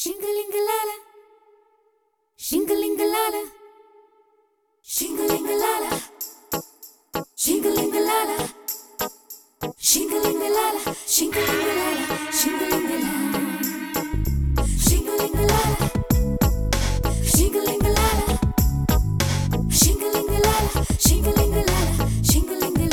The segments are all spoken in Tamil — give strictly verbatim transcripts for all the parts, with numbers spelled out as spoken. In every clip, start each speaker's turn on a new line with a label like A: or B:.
A: Shingalingalala, shingalingalala, shingalingalala, shingalingalala, shingalingalala, shingalingalala, shingalingalala, shingalingalala, shingalingalala, shingalingalala, shingalingalala, shingalingalala.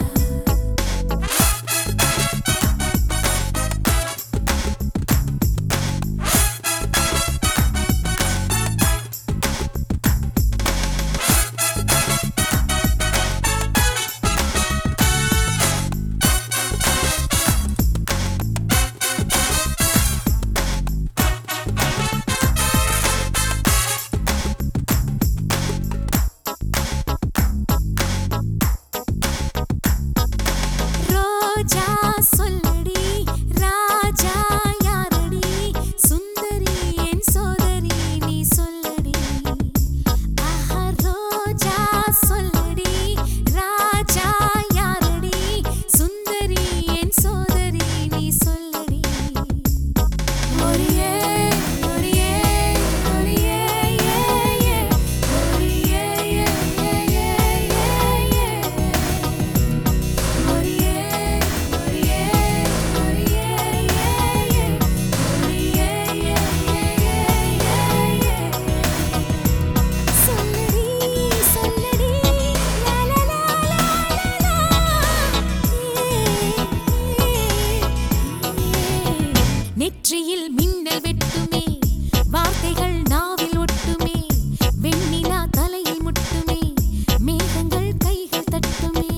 A: நெற்றியில் மின்னல் வெட்டுமே, வார்த்தைகள் நாவில் ஒட்டுமே, வெண்ணிலா தலையில் முட்டுமே, மேகங்கள் கைகள் தட்டுமே.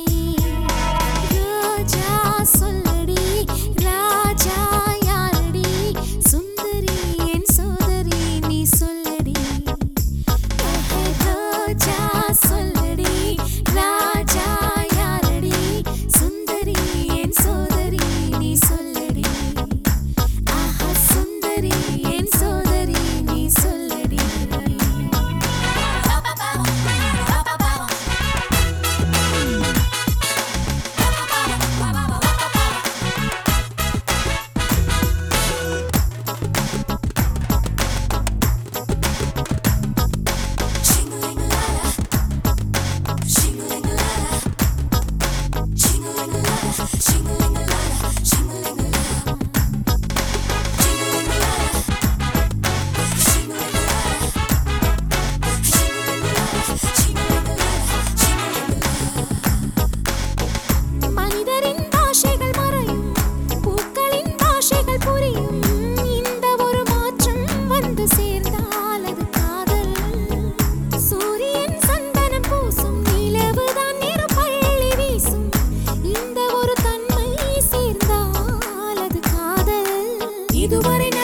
A: ரோஜா சொல்லடி, ராஜா யாரடி, சுந்தரி என் சோதரி நீ சொல்லடி. ரோஜா சொல்லடி, ராஜா யாரடி, சுந்தரி என் சோதரி நீ சொல்லடி. மனிதரின் பாஷைகள் மறையும், பூக்களின் பாஷைகள் புரியும், இந்த ஒரு மாற்றம் வந்து சேர்ந்தால் அது காதல். சூரியன் சந்தனம் பூசும், நிலவுதான் நெருப்பள்ளி வீசும், இந்த ஒரு தன்மை சேர்ந்தால் அது காதல். இதுவரை